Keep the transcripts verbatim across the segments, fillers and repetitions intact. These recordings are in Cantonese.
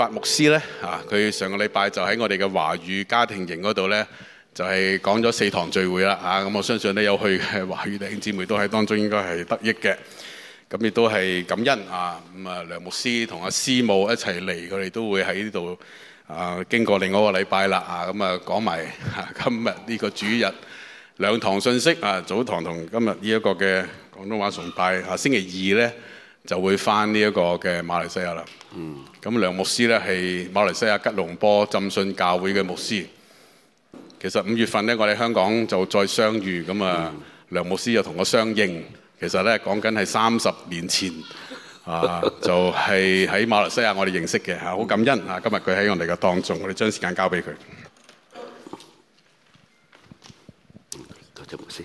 白牧師咧啊，佢上個禮拜就喺我哋嘅華語家庭營嗰度咧，就係講咗四堂聚會啦啊！咁我相信咧有去嘅華語弟兄姊妹都喺當中應該係得益嘅。咁亦都係感恩啊！咁啊，梁牧師同阿師母一齊嚟，佢哋都會喺呢度啊，經過另外一個禮拜啦啊！咁啊，講埋今日呢個主日兩堂信息啊，早堂同今日呢一個嘅廣東話崇拜啊，星期二咧就會返呢一個嘅馬來西亞啦。嗯。咁梁牧師咧係馬來西亞吉隆坡浸信教會嘅牧師。其實五月份咧，我哋香港就再相遇，咁啊，嗯、梁牧師又同我相應。其實咧講緊係三十年前啊，就係、是、喺馬來西亞我哋認識嘅嚇，好感恩啊！今日佢喺我哋嘅當中，我哋將時間交俾佢。 多謝牧師。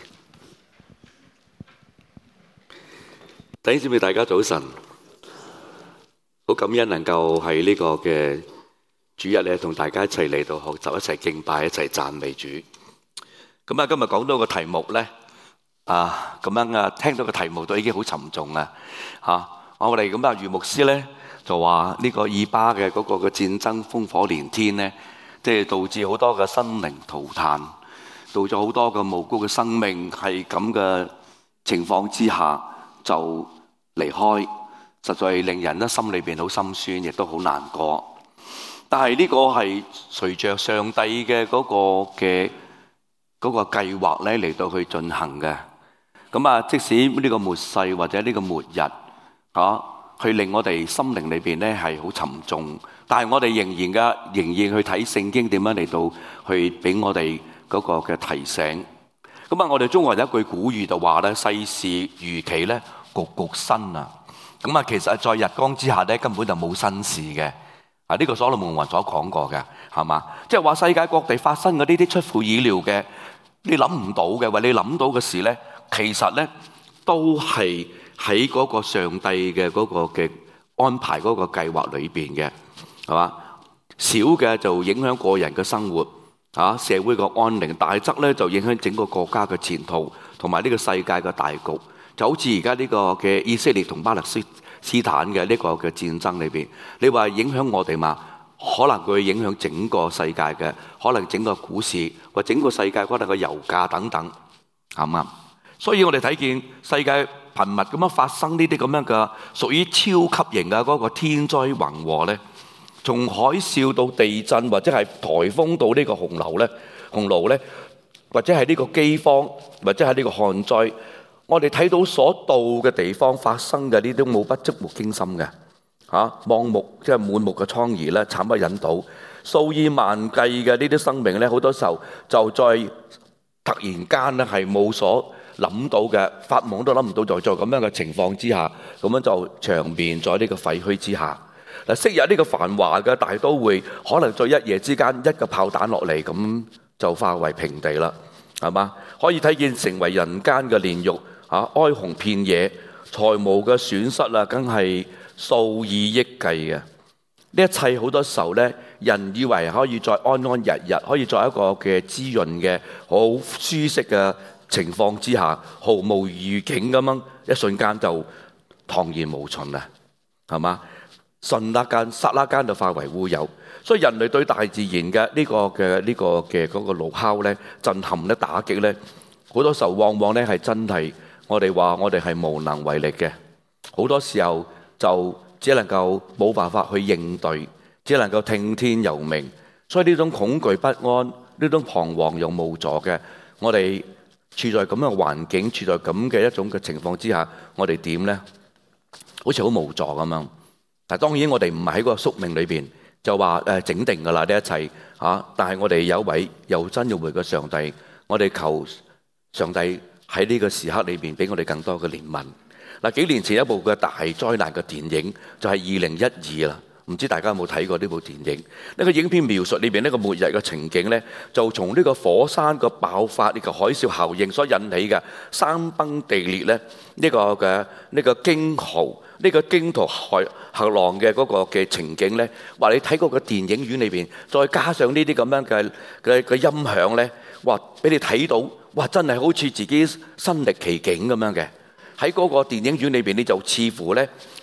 弟兄姊妹大家早晨，好感恩能夠喺呢個嘅主日咧，同大家一齊嚟到學習，一齊敬拜，一齊讚美主。咁啊，今日講到個題目咧。啊，咁樣啊，聽到個題目都已經好沉重啊！嚇，我哋咁啊，余牧師咧就話呢個以巴嘅嗰個嘅戰爭烽火連天咧，即係導致好多嘅生靈塗炭，導致好多嘅無辜嘅生命係咁嘅情況之下就離開，實在令人咧心裏邊好心酸，亦都好難過。但係呢個係隨着上帝嘅嗰個嘅嗰個計劃咧嚟到去進行嘅。咁啊，即使呢個末世或者呢個末日，啊，去令我哋心靈裏邊咧係好沉重，但係我哋仍然嘅仍然去睇聖經點樣嚟到去俾我哋嗰個嘅提醒。咁啊，我哋中國人有一句古語就話咧：世事如棋咧，局局新啊！咁啊，其實在日光之下咧，根本就冇新事嘅。啊，呢個所羅門王所講過嘅，係嘛？即係話世界各地發生嘅呢啲出乎意料嘅，你諗唔到嘅，或你諗到嘅事咧。其實咧，都係喺嗰個上帝嘅嗰個嘅安排嗰個計劃裏邊嘅，係嘛？小嘅就影響個人嘅生活，啊，社會嘅安寧；大則咧就影響整個國家嘅前途，同埋呢個世界嘅大局。就好似而家呢個嘅以色列同巴勒斯坦嘅呢個嘅戰爭裏邊，你話影響我哋嘛？可能佢會影響整個世界嘅，可能整個股市或整個世界可能個油價等等，啱唔啱？所以我哋睇見世界頻密咁樣發生呢啲咁樣嘅屬於超級型嘅嗰個天災橫禍咧，從海嘯到地震或者係颱風到呢個洪流咧、洪澇咧，或者係呢個饑荒或者係呢個旱災，我哋睇到所到嘅地方發生嘅呢啲冇不觸目驚心嘅嚇，望目即係滿目嘅瘡痍咧，慘不忍睹，數以萬計嘅呢啲生命咧，好多時候就在突然間咧係冇所諗到嘅，發夢都諗唔到，就在咁樣嘅情況之下，咁樣就長眠在呢個廢墟之下。嗱，昔日呢個繁華嘅大都會，可能在一夜之間一個炮彈落嚟，咁就化為平地啦，係嘛？可以睇見成為人間嘅煉獄啊，哀鴻遍野，財務嘅損失啊，梗係數以億計嘅。呢一切好多時候咧，人以為可以再安安逸逸，可以在一個嘅滋潤嘅好舒適嘅情況之下，毫無預警咁樣，一瞬間就蕩然無存啦，係嘛？瞬那間、剎那間就化為烏有。所以人類對大自然嘅呢個嘅呢個嘅嗰個怒吼咧、震撼咧、打擊咧，好多時候往往咧係真係我哋話我哋係無能為力嘅。好多時候就只能夠冇辦法去應對，只能夠聽天由命。所以呢種恐懼不安、呢種彷徨又無助嘅，我哋處在咁樣嘅環境，處在咁嘅一種嘅情況之下，我哋點呢？好似好無助咁樣。但當然我哋唔係喺個宿命裏邊就話誒整定㗎啦呢一切嚇。但係我哋有一位又真又活嘅上帝，我哋求上帝喺呢個時刻裏邊俾我哋更多嘅憐憫。嗱，幾年前一部嘅大災難嘅電影就係二零一二啦。唔知大家有冇睇過呢部電影？呢個影片描述裏邊呢個末日嘅情景呢，就從呢個火山個爆發呢個海嘯效應所引起嘅山崩地裂呢，呢個嘅呢個驚號，呢個驚濤駭浪嘅嗰個嘅情景呢，話你睇嗰個電影院裏邊，再加上呢啲咁樣嘅嘅嘅音響呢，話俾你睇到，哇！真係好似自己身歷其境咁樣嘅。喺嗰個電影院裏邊，你就似乎呢。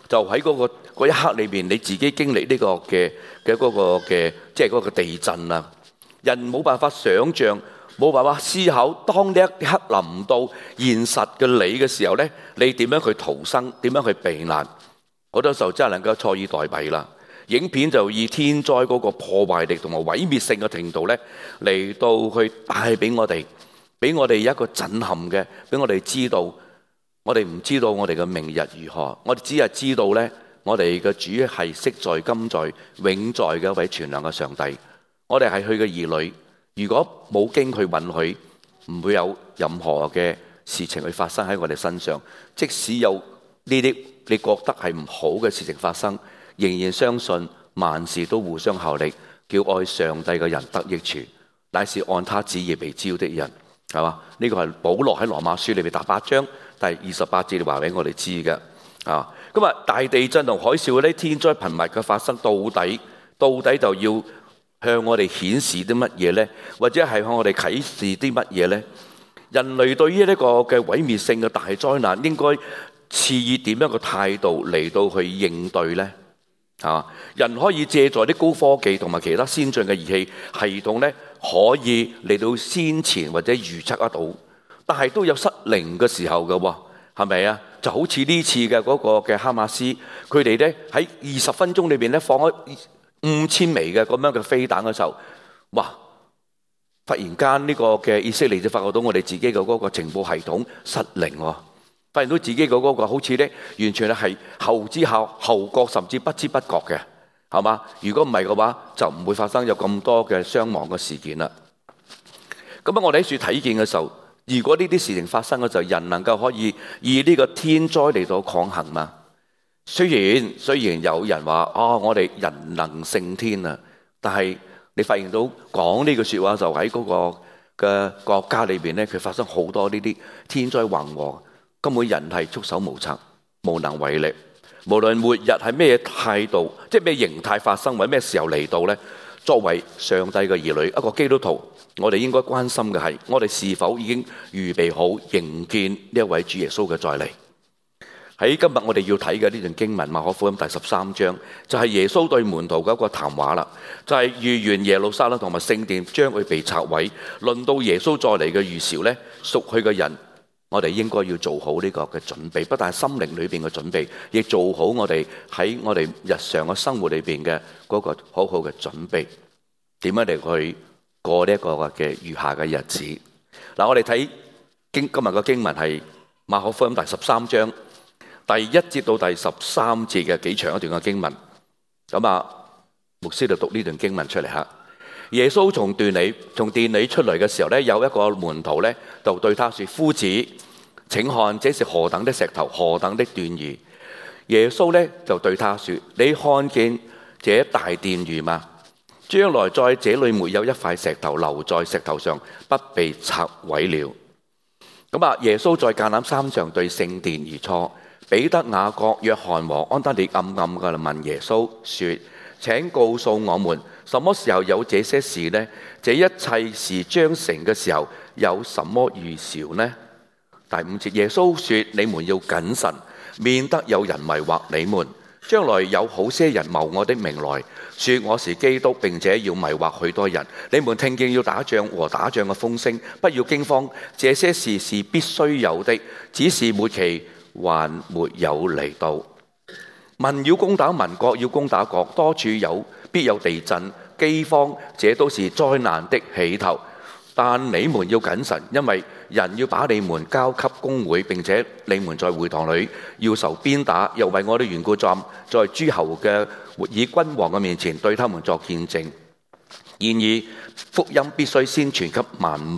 就喺嗰、嗰個嗰一刻裏邊，你自己經歷呢個嘅嘅嗰個嘅即係嗰個地震啊！人冇辦法想像，冇辦法思考，當呢一刻臨到現實嘅你嘅時候呢，你點樣去逃生？點樣去避難？好多時候真係能夠坐以待斃啦。影片就以天災嗰個破壞力同埋毀滅性嘅程度呢，嚟到去帶俾我哋，俾我哋一個震撼嘅，俾我哋知道，我哋唔知道我哋嘅明日如何，我哋只係知道呢，我哋嘅主係昔在、今在、永在嘅一位全能嘅上帝。我哋係佢嘅兒女，如果冇經佢允許，唔會有任何嘅事情去發生喺我哋身上。即使有呢啲你覺得係唔好嘅事情發生，仍然相信萬事都互相效力，叫愛上帝嘅人得益處，乃是按他旨意被招的人，係嘛？呢、這個係保羅喺羅馬書裏邊第八章第二十八節話俾我哋知嘅。啊，咁啊，大地震同海嘯嗰啲天災頻密嘅發生，到底到底就要向我哋顯示啲乜嘢呢？或者係向我哋啟示啲乜嘢呢？人類對於呢個嘅毀滅性嘅大災難，應該賜以點樣嘅態度嚟到去應對呢？啊，人可以借助啲高科技同埋其他先進嘅儀器系統呢，可以嚟到先前或者預測得到，但係都有失靈嘅時候嘅喎，係咪啊？就好似呢次嘅嗰個嘅哈馬斯，佢哋呢喺二十分鐘裏邊呢放咗五千枚嘅咁樣嘅飛彈嘅時候，哇！忽然間呢個嘅以色列就發覺到我哋自己嘅嗰個情報系統失靈喎，發現到自己嘅嗰個好似呢完全係後知後後覺，甚至不知不覺嘅，係嘛？如果唔係嘅話，就唔會發生有咁多嘅傷亡嘅事件啦。咁啊，我哋喺處睇見嘅時候，如果呢啲事情發生嘅時候，人能夠可以以呢個天災嚟到抗衡嘛？雖然雖然有人話哦，我哋人能勝天啊，但係你發現到講呢句説話就喺嗰個嘅國家裏邊咧，佢發生好多呢啲天災橫禍，根本人係束手無策、無能為力。無論末日係咩態度，即係咩形態發生，或者咩時候嚟到呢，作為上帝嘅兒女，一個基督徒，我哋應該關心嘅係，我哋是否已經預備好迎見呢一位主耶穌嘅再嚟？喺今日我哋要睇嘅呢段經文，馬可福音第十三章，就係耶穌對門徒嘅一個談話啦。就係預言耶路撒冷同埋聖殿將會被拆毀，論到耶穌再嚟嘅預兆呢，屬佢嘅人，我哋應該要做好呢個嘅準備，不但係心靈裏邊嘅準備，亦做好我哋喺我哋日常嘅生活裏邊嘅嗰個好好嘅準備，點樣嚟去過呢一個嘅餘下嘅日子。嗱，我哋睇經今日嘅經文係馬可福音第十三章。第一節到第十三節嘅幾長一段嘅經文，咁啊，牧師就讀呢段經文出嚟吓。耶穌從殿裏從殿裏出嚟嘅時候咧，有一個門徒咧就對他說：夫子，請看這是何等的石頭，何等的斷兒。耶穌咧就對他說：你看見這大殿宇嗎？將來在這裏沒有一塊石頭留在石頭上，不被拆毀了。咁啊，耶穌在橄欖山上對聖殿而坐。彼得、雅各、約翰和安德烈暗暗嘅問耶穌說：請告訴我們，什麼時候有這些事呢？這一切事將成嘅時候，有什麼預兆呢？第五節，耶穌說：你們要謹慎，免得有人迷惑你們。將來有好些人冒我的名來，說我是基督，並且要迷惑許多人。你們聽見要打仗和打仗嘅風聲，不要驚慌。這些事是必須有的，只是末期還沒有嚟到。民要攻打民，國要攻打國，多處有必有地震、饑荒，這都是災難的起頭。但你們要謹慎，因為人要把你們交給公會，並且你們在會堂裏要受鞭打，又為我的緣故站在諸侯嘅活以君王嘅面前，對他們作見證。然而福音必須先傳給萬民。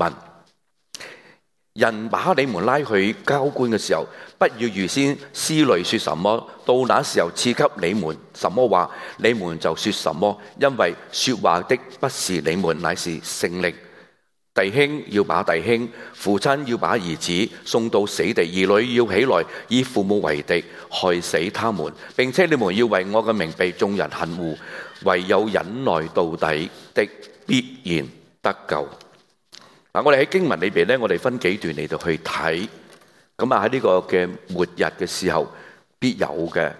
人把你們拉去交官嘅時候，不要預先思慮說什麼，到那時候賜給你們什麼話，你們就說什麼，因為說話的不是你們，乃是聖靈。弟兄要把弟兄，父親要把兒子送到死地，兒女要起來以父母為敵，害死他們。並且你們要為我嘅名被眾人恨惡，唯有忍耐到底的，必然得救。嗱，我哋喺經文裏邊咧，我哋分幾段嚟到去睇。咁啊，喺呢個嘅末日嘅時候，必有嘅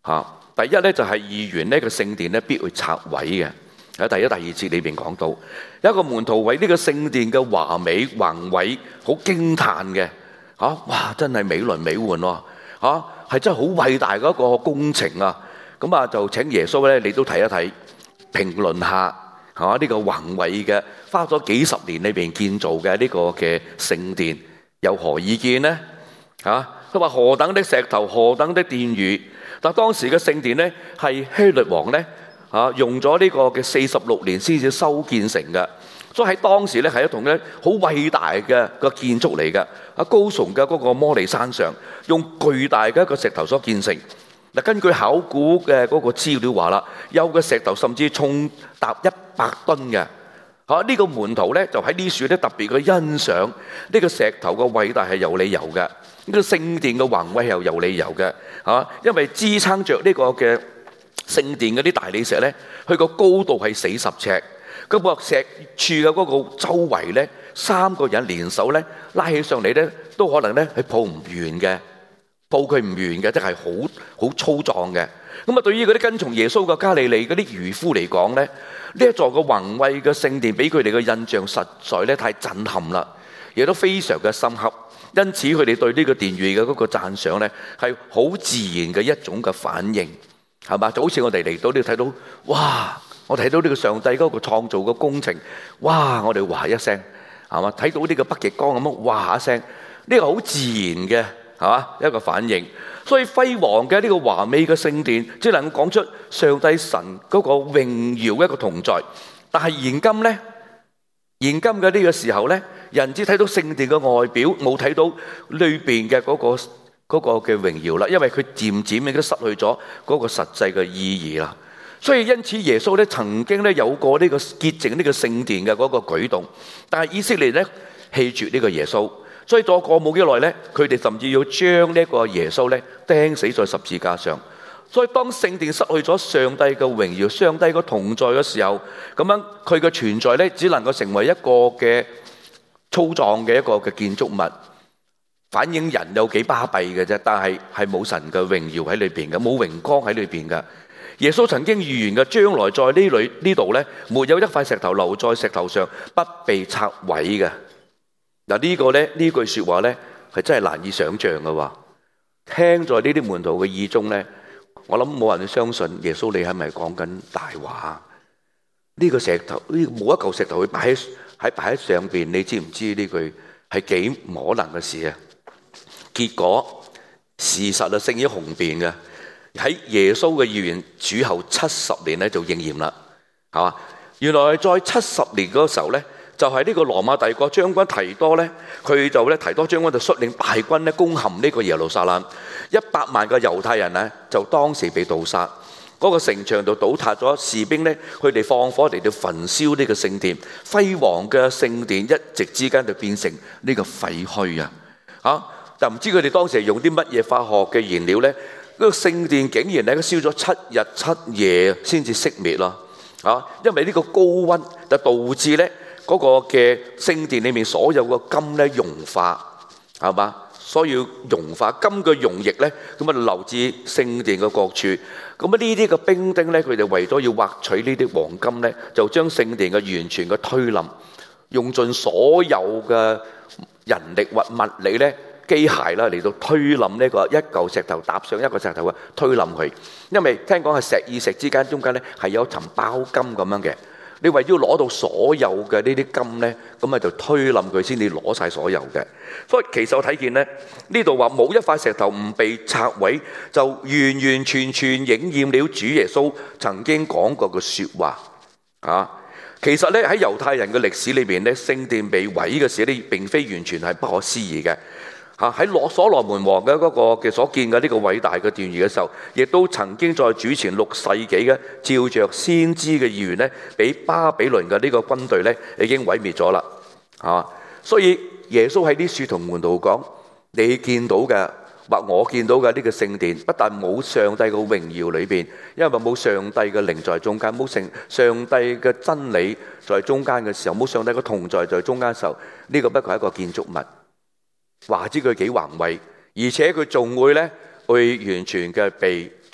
嚇。第一咧就係二元呢個聖殿咧必會拆毀嘅。喺第一、第二節裏邊講到，有一個門徒為呢個聖殿嘅華美宏偉好驚嘆嘅嚇，哇！真係美輪美奐喎嚇，係真係好偉大嘅一個工程啊！咁啊就請耶穌咧，你都睇一睇評論下係嘛？呢個宏偉嘅花咗幾十年裏邊建造嘅呢個嘅聖殿，有何意見呢？嚇，佢話何等的石頭，何等的殿宇。但當時嘅聖殿咧係希律王咧嚇用咗呢個嘅四十六年先至修建成嘅，所以喺當時咧係一棟咧好偉大嘅個建築嚟嘅。喺高聳嘅嗰個摩利山上，用巨大嘅一個石頭所建成。嗱，根據考古嘅嗰個資料話啦，有嘅石頭甚至重達一百噸嘅。嚇，呢個門徒咧就喺呢處咧特別去欣賞呢個石頭嘅偉大係有理由嘅，呢個聖殿嘅宏偉係有理由嘅。嚇，因為支撐着呢個嘅聖殿嗰啲大理石咧，佢個高度係四十尺，嗰個石柱嘅嗰個周圍咧，三個人連手咧拉起上嚟咧，都可能咧係抱唔完嘅，抱佢唔完嘅，即係好好粗壯嘅。咁啊，對於嗰啲跟從耶穌嘅加利利嗰啲漁夫嚟講咧，呢一座嘅宏偉嘅聖殿俾佢哋嘅印象實在咧太震撼啦，亦都非常嘅深刻。因此佢哋對呢個殿宇嘅嗰個讚賞咧，係好自然嘅一種嘅反應，係嘛？就好似我哋嚟到呢度睇到，哇！我睇到呢個上帝嗰個創造嘅工程，哇！我哋哇一聲，係嘛？睇到呢個北極光咁樣，哇一聲，呢個好自然嘅，係嘛？一個反應。所以輝煌嘅呢個華美嘅聖殿，只能講出上帝神嗰個榮耀嘅一個同在。但係現今咧，現今嘅呢個時候咧，人只睇到聖殿嘅外表，冇睇到裏邊嘅嗰個嗰個嘅榮耀啦。因為佢漸漸亦都失去咗嗰個實際嘅意義啦。所以因此耶穌咧曾經咧有過呢個潔淨呢個聖殿嘅嗰個舉動，但係以色列咧棄絕呢個耶穌。所以再過冇幾耐咧，佢哋甚至要將呢個耶穌咧釘死在十字架上。所以當聖殿失去咗上帝嘅榮耀、上帝嘅同在嘅時候，咁樣佢嘅存在咧只能夠成為一個嘅粗壯嘅一個嘅建築物，反映人有幾巴閉嘅啫。但係係冇神嘅榮耀喺裏邊嘅，冇榮光喺裏邊嘅。耶穌曾經預言嘅，將來在呢裏呢度咧，沒有一塊石頭留在石頭上不被拆毀嘅。嗱，呢個咧呢句說話咧係真係難以想象嘅喎。聽在呢啲門徒嘅耳中咧，我諗冇人相信耶穌你係咪講緊大話？呢個石頭呢冇一嚿石頭會擺喺喺擺喺上邊，你知唔知呢句係幾唔可能嘅事啊？結果事實啊勝於雄辯嘅，喺耶穌嘅預言主後七十年咧就應驗啦，係嘛？原來在七十年嗰個時候咧，就係呢個羅馬帝國將軍提多咧，佢就咧提多將軍就率領大軍咧攻陷呢個耶路撒冷，一百萬個猶太人咧就當時被屠殺，嗰個城牆就倒塌咗，士兵咧佢哋放火嚟到焚燒呢個聖殿，輝煌嘅聖殿一夕之間就變成呢個廢墟啊！嚇，就唔知佢哋當時係用啲乜嘢化學嘅燃料咧？呢個聖殿竟然咧燒咗七日七夜先至熄滅咯！嚇，因為呢個高溫就導致咧。嗰個嘅聖殿裏面所有嘅金咧融化，係嘛？所以要融化金嘅溶液咧，咁啊流至聖殿嘅各處。咁啊呢啲嘅兵丁咧，佢哋為咗要挖取呢啲黃金咧，就將聖殿嘅完全嘅推冧，用盡所有嘅人力或物力咧，機械啦嚟到推冧呢個一嚿石頭搭上一個石頭嘅推冧佢。因為聽講係石與石之間中間咧係有層包金咁樣嘅。你為咗攞到所有嘅呢啲金咧，咁啊就推冧佢先至攞晒所有嘅。所以其實我睇見咧，呢度話冇一塊石頭唔被拆毀，就完完全全應驗了主耶穌曾經講過嘅説話啊。其實咧喺猶太人嘅歷史裏邊咧，聖殿被毀嘅時候咧，並非完全係不可思議嘅。嚇，喺羅所羅門王嘅嗰個嘅所建嘅呢個偉大嘅殿宇嘅時候，亦都曾經在主前六世紀嘅照着先知嘅預言咧，俾巴比倫嘅呢個軍隊咧已經毀滅咗啦。嚇，所以耶穌喺呢處同門徒講：你見到嘅或我見到嘅呢個聖殿，不但冇上帝嘅榮耀裏邊，因為冇上帝嘅靈在中間，冇成上帝嘅真理在中間嘅時候，冇上帝嘅同在在中間嘅時候，呢個不過係一個建築物。話知佢幾宏偉，而且佢仲會咧，會完全嘅被摧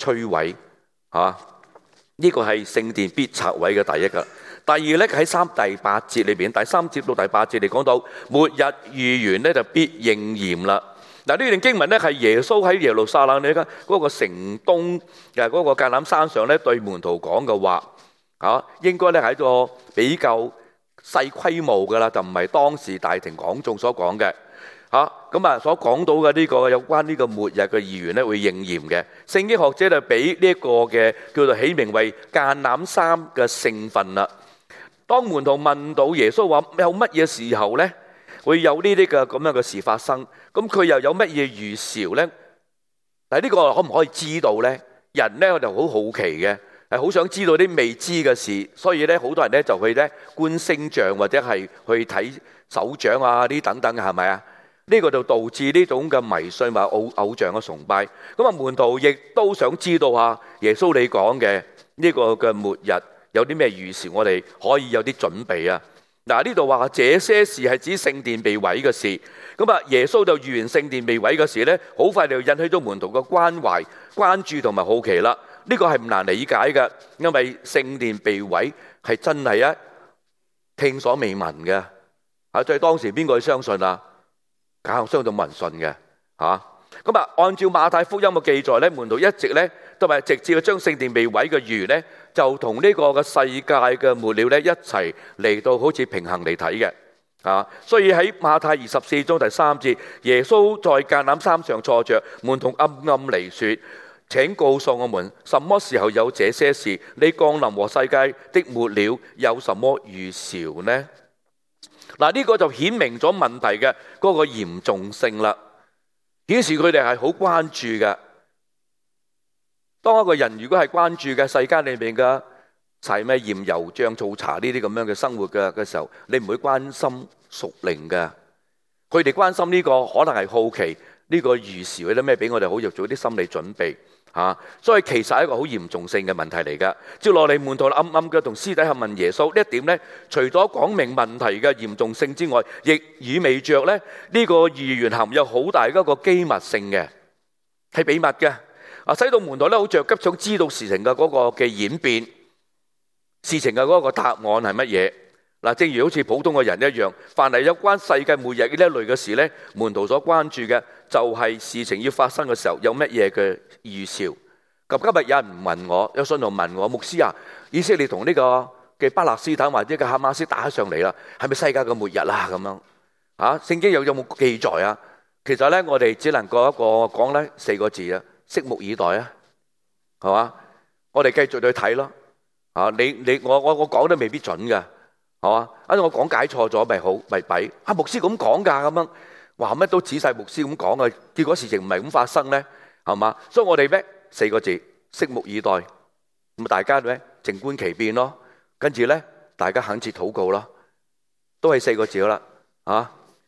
摧毀，係嘛？呢個係聖殿必拆毀嘅第一個。第二咧喺三第八節裏邊，第三節到第八節嚟講到末日預言咧就必應驗啦。嗱，呢段經文咧係耶穌喺耶路撒冷呢間嗰個城東嘅嗰個橄欖山上咧對門徒講嘅話，嚇應該咧係一個比較細規模嘅啦，就唔係當時大庭廣眾所講嘅嚇。咁啊所講到嘅呢個有關呢個末日嘅預言咧會應驗嘅。聖經學者就俾呢一個嘅叫做起名為橄欖山嘅聖訓啦。當門徒問到耶穌話有乜嘢時候咧會有呢啲嘅咁樣嘅事發生，咁佢又有乜嘢預兆咧？但係呢個可唔可以知道咧？人咧我就好好奇嘅，係好想知道啲未知嘅事，所以咧好多人咧就去咧觀星象或者係去睇手掌啊啲等等嘅，係咪啊？呢個就導致呢種嘅迷信或偶偶像嘅崇拜。咁啊門徒亦都想知道下耶穌你講嘅呢個嘅末日有啲咩預兆，我哋可以有啲準備啊！嗱，呢度話這些事係指聖殿被毀嘅事，咁啊耶穌就預言聖殿被毀嘅事咧，好快就引起咗門徒嘅關懷、關注同埋好奇啦。呢個係唔難理解嘅，因為聖殿被毀係真係啊聽所未聞嘅啊！在當時邊個去相信啊？梗係相信冇人信嘅嚇。咁啊，按照馬太福音嘅記載咧，門徒一直咧都係直接將聖殿被毀嘅預言咧，就同呢個嘅世界嘅末了咧一齊嚟到好似平衡嚟睇嘅啊。所以喺馬太二十四章第三節，耶穌在橄欖山上坐着，門徒暗暗嚟説：請告訴我們，什麼時候有這些事？你降臨和世界的末了有什麼預兆呢？嗱，呢個就顯明咗問題嘅嗰個嚴重性啦。顯示佢哋係好關注嘅。當一個人如果係關注嘅世間裏面嘅柴米鹽油醬醋茶呢啲咁樣嘅生活嘅嘅時候，你唔會關心屬靈嘅。佢哋關心呢個可能係好奇呢個預兆有啲咩俾我哋好要做啲心理準備嚇。所以其實係一個好嚴重性嘅問題嚟㗎。接落嚟門徒暗暗嘅同私底下問耶穌呢一點呢，除咗講明問題嘅嚴重性之外，亦意味著咧呢個預言含有好大嗰個機密性嘅，係秘密嘅啊，使到門徒咧好着急想知道事情嘅嗰個嘅演變，事情嘅嗰個答案係乜嘢嗱？正如好似普通嘅人一樣，凡係有關世界末日呢一類嘅事咧，門徒所關注嘅就係事情要發生嘅時候有乜嘢嘅預兆。咁今日有人問我，有信徒問我，牧師啊，以色列同呢個嘅巴勒斯坦或者嘅哈馬斯打上嚟啦，係咪世界嘅末日啦？咁樣啊，聖經有有冇記載啊？其實咧，我哋只能夠一個講咧四個字啊，拭目以待啊，係嘛？我哋繼續去睇咯。啊，你你我我我講得未必準嘅，係嘛？啊，我講解錯咗咪好咪弊？啊，牧師咁講㗎，咁樣話乜都仔細牧師咁講嘅，結果事情唔係咁發生咧，係嘛？所以我哋咩四個字，拭目以待。咁大家咧靜觀其變咯，跟住咧大家懇切禱告咯，都係四個字啦，啊！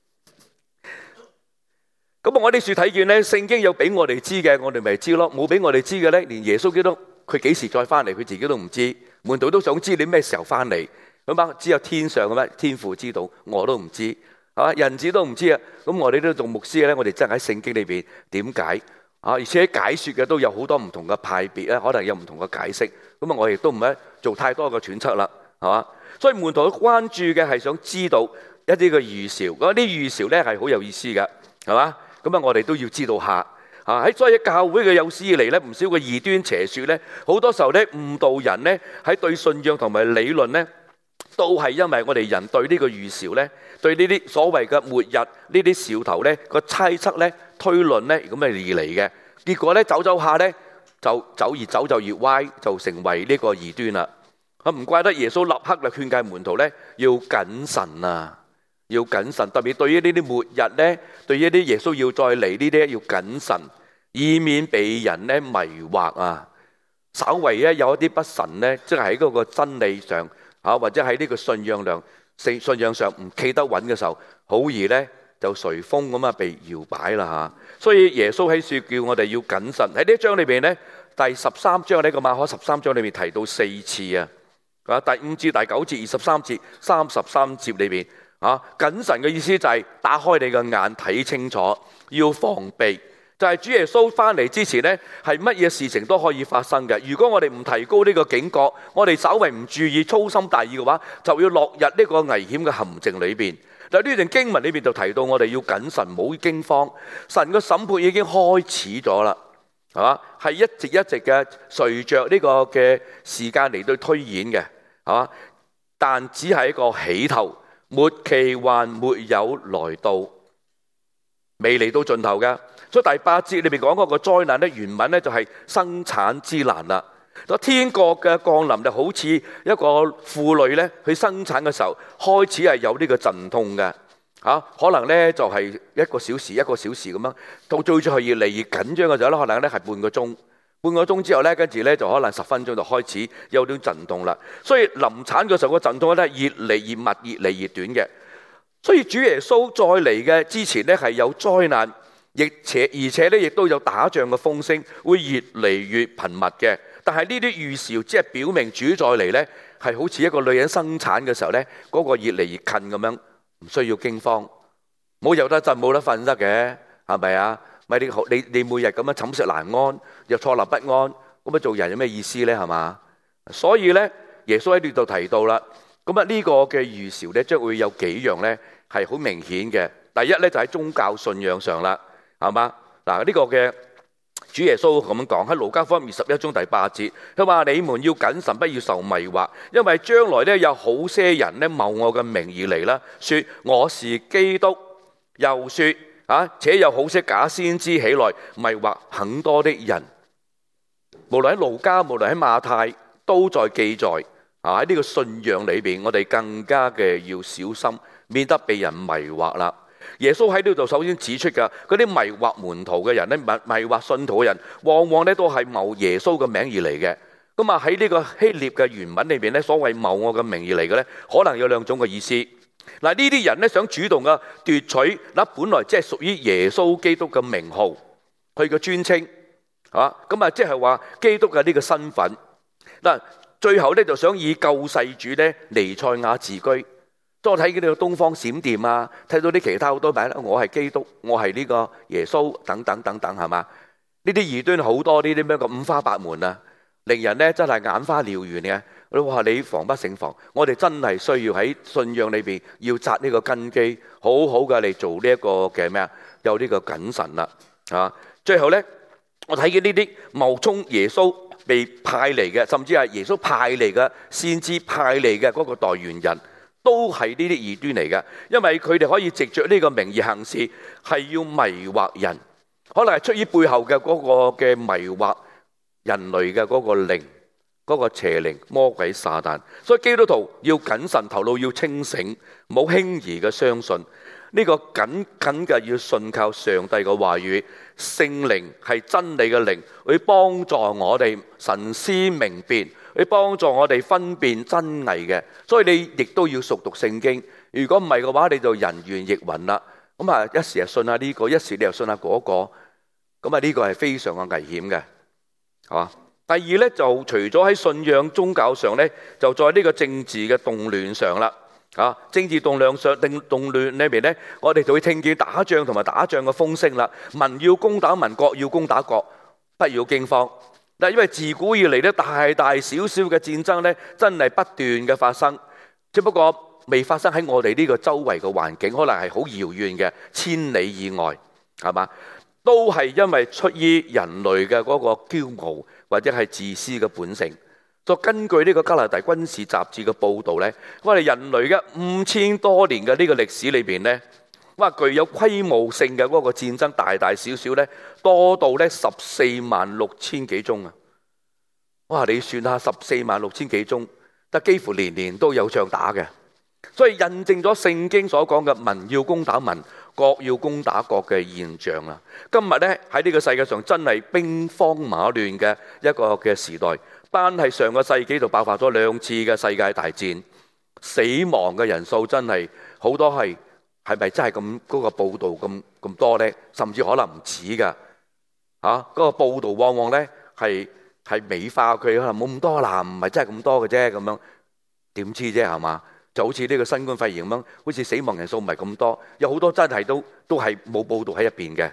咁我哋樹睇見咧，聖經有俾我哋知嘅，我哋咪知咯；冇俾我哋知嘅咧，連耶穌基督佢幾時再翻嚟，佢自己都唔知。門徒都想知你咩時候翻嚟，咁啊，只有天上嘅咩天父知道，我都唔知，係嘛？人子都唔知啊！咁我哋都做牧師咧，我哋真係喺聖經裏邊點解啊？而且解說嘅都有好多唔同嘅派別咧，可能有唔同嘅解釋。咁啊，我亦都唔係做太多嘅揣測啦，係嘛？所以門徒關注嘅係想知道一啲嘅預兆，嗰啲預兆咧係好有意思嘅，係嘛？咁啊，我哋都要知道下啊！喺所以教會嘅有史以嚟咧，唔少嘅異端邪說咧，好多時候咧誤導人咧，喺對信仰同埋理論咧，都係因為我哋人對呢個預兆咧，對呢啲所謂嘅末日呢啲兆頭咧個猜測咧、推論咧咁啊而嚟嘅。結果咧走走下咧，就走越走就越歪，就成為呢個異端啦。啊，唔怪得耶穌立刻就勸誡門徒咧要謹慎啊！要謹慎，特別對於呢啲末日咧，對於啲耶穌要再嚟呢啲要謹慎，以免被人咧迷惑啊！稍為咧有一啲不慎咧，即係喺嗰個真理上啊，或者喺呢個信仰上、信信仰上唔企得穩嘅時候，好易咧就隨風咁啊被搖擺啦嚇。所以耶穌喺書叫我哋要謹慎。喺呢一章裏邊咧，第十三章呢個馬可十三章裏面提到四次啊，啊第五節、第九節、二十三節、三十三節裏邊。啊，謹慎嘅意思就係打開你嘅眼睇清楚，要防備， 就係主耶穌翻嚟之前呢，係乜嘢事情都可以發生嘅。如果我哋唔提高呢個警覺，我哋稍為唔注意粗心大意嘅話，就要落入呢個危險嘅陷阱裏邊。嗱，呢段經文裏邊就提到我哋要謹慎，唔好驚慌。神嘅審判已經開始咗啦，係嘛？係一直一直嘅隨着呢個嘅時間嚟到推演嘅，係嘛？但只係一個起頭，末期還沒有來到，未嚟到盡頭嘅。所以第八節裏邊講嗰個災難咧，原文咧就係生產之難啦。天國嘅降臨就好似一個婦女咧去生產嘅時候，開始係有呢個陣痛嘅，嚇，可能咧就係一個小時一個小時咁樣，到最最後越嚟越緊張嘅時候咧，可能咧係半個鐘，半個鐘之後咧，跟住咧就可能十分鐘就開始有啲陣痛啦。所以臨產嘅時候個陣痛咧越嚟越密，越嚟越短嘅。所以主耶穌再嚟嘅之前咧係有災難，亦且而且咧亦都有打仗嘅風聲，會越嚟越頻密嘅。但係呢啲預兆只係表明主再嚟咧係好似一個女人生產嘅時候咧，嗰個越嚟越近咁樣，唔需要驚慌，冇有得震冇得瞓得嘅，係咪啊？咪你你你每日咁樣寢食難安，又坐立不安，咁啊做人有咩意思咧？係嘛？所以咧，耶穌喺呢度提到啦，咁啊呢個嘅預兆咧，將會有幾樣咧係好明顯嘅。第一咧就喺宗教信仰上啦，係嘛？嗱呢個嘅。主耶穌咁樣講喺路加福音二十一章第八節，佢話：你們要謹慎，不要受迷惑，因為將來咧有好些人咧冒我嘅名而嚟啦，說我是基督，又說啊，且有好些假先知起來迷惑很多的人。無論喺路加，無論喺馬太，都在記載啊。喺呢個信仰裏邊，我哋更加嘅要小心，免得被人迷惑啦。耶穌喺呢度首先指出嘅嗰啲迷惑門徒嘅人咧，迷迷惑信徒嘅人，往往咧都係冒耶穌嘅名而嚟嘅。咁啊喺呢個希臘嘅原文裏邊咧，所謂冒我嘅名而嚟嘅咧，可能有兩種嘅意思。嗱，呢啲人咧想主動嘅奪取嗱本來即係屬於耶穌基督嘅名號，佢嘅尊稱，係嘛？咁啊即係話基督嘅呢個身份嗱，最後咧就想以救世主咧彌賽亞自居。當我睇見呢個東方閃電啊，睇到啲其他好多名，我係基督，我係呢個耶穌等等等等，係嘛？呢啲異端好多呢啲咩個五花八門啊，令人咧真係眼花繚亂嘅。我話你防不勝防，我哋真係需要喺信仰裏邊要紮呢個根基，好好嘅嚟做呢一個嘅咩啊？有呢個謹慎啦，啊！最後咧，我睇見呢啲冒充耶穌被派嚟嘅，甚至係耶穌派嚟嘅先知派嚟嘅嗰個代言人。都係呢啲異端嚟嘅，因為佢哋可以藉着呢個名義行事，係要迷惑人，可能係出於背後嘅嗰個嘅迷惑人類嘅嗰個靈，嗰個邪靈魔鬼撒旦。所以基督徒要謹慎，頭腦要清醒，唔好輕易嘅相信呢個，緊緊嘅要信靠上帝嘅話語，聖靈係真理嘅靈，會幫助我哋神思明辨。去幫助我哋分辨真偽嘅，所以你亦都要熟讀聖經。如果唔係嘅話，你就人云亦云啦。咁啊，一時又信下呢個，一時你又信下嗰個，咁啊呢個係非常嘅危險嘅，係嘛？第二咧，就除咗喺信仰宗教上咧，就在呢個政治嘅動亂上啦。啊，政治動亂上定動亂裏邊咧，我哋就會聽見打仗同埋打仗嘅風聲啦。民要攻打民，國要攻打國，不要驚慌。但因為自古以嚟咧，大大小小嘅戰爭咧，真係不斷嘅發生，只不過未發生喺我哋呢個周圍嘅環境，可能係好遙遠嘅，千里以外，係嘛？都係因為出於人類嘅嗰個驕傲或者係自私嘅本性。就根據呢個加拿大軍事雜誌嘅報導咧，我哋人類嘅五千多年嘅呢個歷史裏邊咧，哇！具有規模性嘅嗰個戰爭，大大小小咧，多到咧十四萬六千幾宗啊！哇！你算下十四萬六千幾宗，但幾乎年年都有仗打嘅，所以印證咗聖經所講嘅民要攻打民，國要攻打國嘅現象啦。今日咧喺呢個世界上真係兵荒馬亂嘅一個嘅時代，單係上個世紀就爆發咗兩次嘅世界大戰，死亡嘅人數真係好多係。係咪真係咁嗰個報導咁咁多呢？甚至可能唔止㗎嚇。嗰個報導往往呢係係美化佢，可能冇咁多啦，唔係真係咁多嘅啫咁樣。點知啫係嘛？就好似呢個新冠肺炎咁樣，好似死亡人數唔係咁多，有好多真係都都係冇報導喺入邊嘅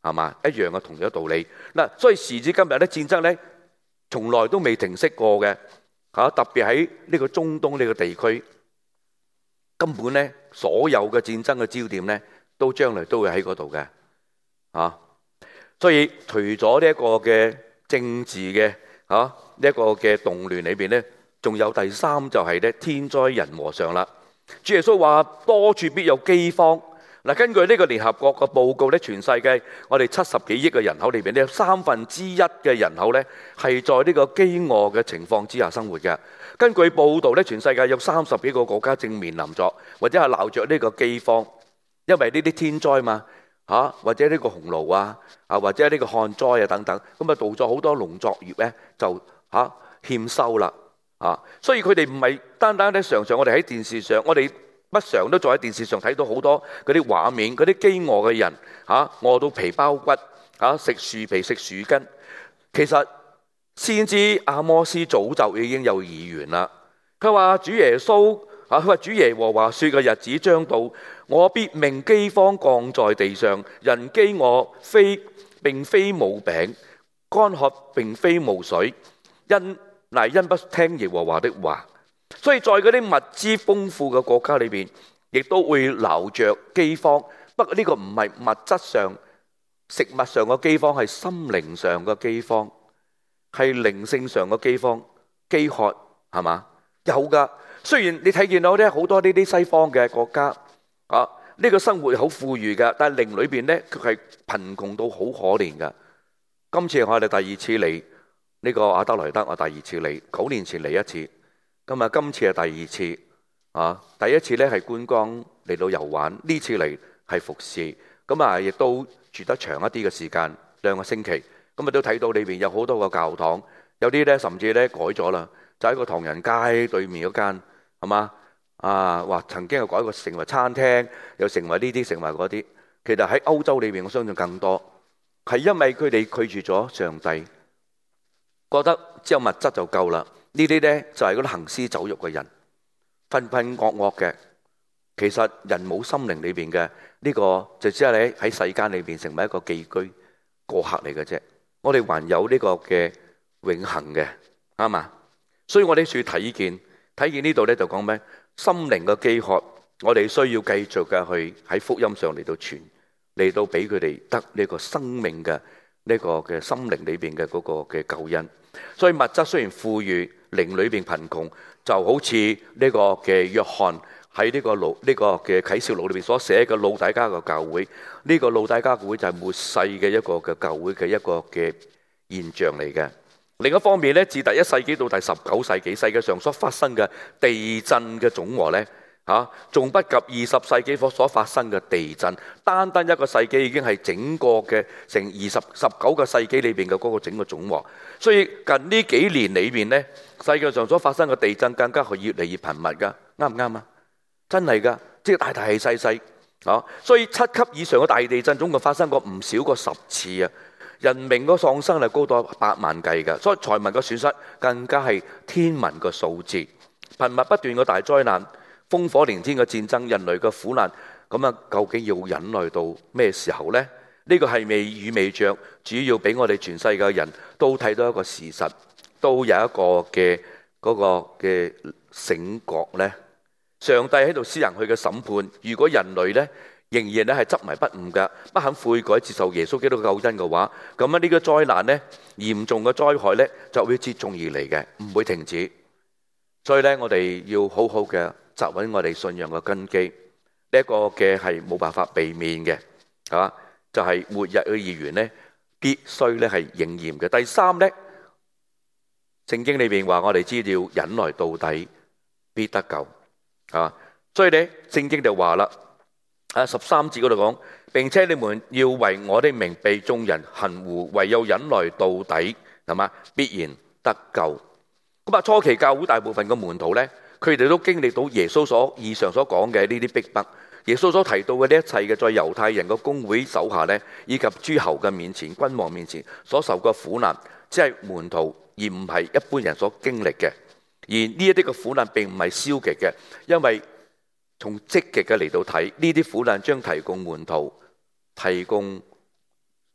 係嘛？一樣嘅同樣道理。嗱，所以時至今日咧，戰爭咧從來都未停息過嘅嚇，特別喺呢個中東呢個地區，根本咧所有嘅戰爭嘅焦點咧，都將來都會喺嗰度嘅嚇。所以除咗呢一個嘅政治嘅嚇呢一個嘅動亂裏邊咧，仲有第三就係咧天災人禍上啦。主耶穌話多處必有饑荒。嗱，根據呢個聯合國嘅報告咧，全世界我哋七十幾億嘅人口裏邊咧，有三分之一嘅人口咧係在呢個飢餓嘅情況之下生活嘅。根據報道咧，全世界有三十幾個國家正面臨咗或者係鬧着呢個饑荒，因為呢啲天災嘛嚇，或者呢個洪澇啊啊，或者呢個旱災啊等等，咁啊導致好多農作業咧就嚇欠收啦啊，所以佢哋唔係單單咧，常常我哋喺電視上，我哋不常都在喺電視上睇到好多嗰啲畫面，嗰啲飢餓嘅人嚇餓到皮包骨嚇，食樹皮食樹根。其實先知阿摩斯早就已經有預言啦。佢話主耶穌嚇，佢話主耶和華說嘅日子將到，我必命饑荒降在地上，人飢餓非並非無餅，乾渴並非無水，因乃因不聽耶和華的話。所以在嗰啲物資豐富嘅國家裏邊，亦都會鬧着饑荒。不過呢個唔係物質上、食物上嘅饑荒，係心靈上嘅饑荒，係靈性上嘅饑荒、饑渴，係嘛？有㗎。雖然你睇見到咧好多呢啲西方嘅國家啊，呢個生活好富裕㗎，但係靈裏邊咧佢係貧窮到好可憐㗎。今次我哋第二次嚟呢個亞德萊德，我第二次嚟，九年前嚟一次。咁啊，今次係第二次啊！第一次咧係觀光嚟到遊玩，呢次嚟係服侍。咁啊，亦都住得長一啲嘅時間，兩個星期。咁啊，都睇到裏邊有好多個教堂，有啲咧甚至咧改咗啦，就喺個唐人街對面嗰間，係嘛啊？話曾經又改過成為餐廳，又成為呢啲，成為嗰啲。其實喺歐洲裏邊，我相信更多係因為佢哋拒絕咗上帝，覺得只有物質就夠啦。呢啲呢，就係嗰啲行屍走肉嘅人，紛紛惡惡嘅。其實人冇心靈裏邊嘅呢個，就只係喺喺世間裏邊成為一個寄居過客嚟嘅啫。我哋還有呢個嘅永恆嘅，啱嘛？所以我哋需要睇見，睇見呢度呢，就講咩？心靈嘅飢渴，我哋需要繼續嘅去喺福音上嚟到傳，嚟到俾佢哋得呢個生命嘅呢個嘅心靈裏邊嘅嗰個嘅救恩。所以物質雖然富裕，靈裏邊貧窮，就好似呢個嘅約翰喺呢個路呢個嘅啟示錄裏邊所寫嘅老底嘉嘅教會，呢個老底嘉教會就係末世嘅一個嘅教會嘅一個嘅現象嚟嘅。另一方面咧，自第一世紀到第十九世紀，世界上所發生嘅地震嘅總和咧，嚇仲不及二十世紀所所發生嘅地震。單單一個世紀已經係整個嘅成二十十九個世紀裏邊嘅嗰個整個總和。所以近呢幾年裏邊咧，世界上所發生嘅地震更加係越嚟越頻密噶，啱唔啱啊？真係噶，即係大大係細細啊！所以七級以上嘅大地震總共發生過唔少過十次啊！人命嘅喪生係高到百萬計噶，所以財物嘅損失更加係天文嘅數字。頻密不斷嘅大災難、烽火連天嘅戰爭、人類嘅苦難，咁啊，究竟要忍耐到咩時候呢？呢個係未雨未著，主要俾我哋全世界嘅人都睇到一個事實，都有一個嘅嗰個嘅醒覺呢。上帝喺度施行佢嘅審判，如果人類呢仍然咧係執迷不悟嘅，不肯悔改接受耶穌基督嘅救恩嘅話，咁啊呢個災難呢，嚴重嘅災害呢就會接踵而嚟嘅，唔會停止。所以呢，我哋要好好嘅扎穩我哋信仰嘅根基，呢一個嘅係冇辦法避免嘅，係嘛？就係末日嘅預言呢，必須咧係應驗嘅。第三呢，聖經裏邊話我哋知道忍耐到底必得救。啊，所以咧，聖經就話啦，啊十三節嗰度講，並且你們要為我的名被眾人恨惡，唯有忍耐到底，係嘛，必然得救。咁啊，初期教會大部分嘅門徒咧，佢哋都經歷到耶穌所以上所講嘅呢啲逼迫，耶穌所提到嘅呢一切嘅，在猶太人嘅公會手下咧，以及諸侯嘅面前、君王面前所受嘅苦難，只係門徒而唔係一般人所經歷嘅。而呢一啲嘅苦難並唔係消極嘅，因為從積極嘅嚟到睇，呢啲苦難將提供門徒、提供